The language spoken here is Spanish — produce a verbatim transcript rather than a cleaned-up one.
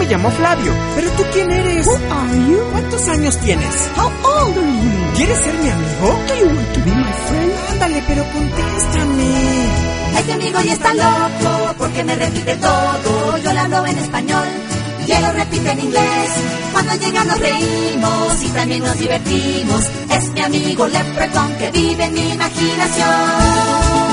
me llamo Flavio. ¿Pero tú quién eres? Who are you? ¿Cuántos años tienes? How old are you? ¿Quieres ser mi amigo? Do you want to be my friend? Ándale, pero contéstame. Este amigo ya está loco porque me repite todo. Yo le hablo en español y él lo repite en inglés. Cuando llega nos reímos y también nos divertimos. Es mi amigo Leprechaun que vive en mi imaginación.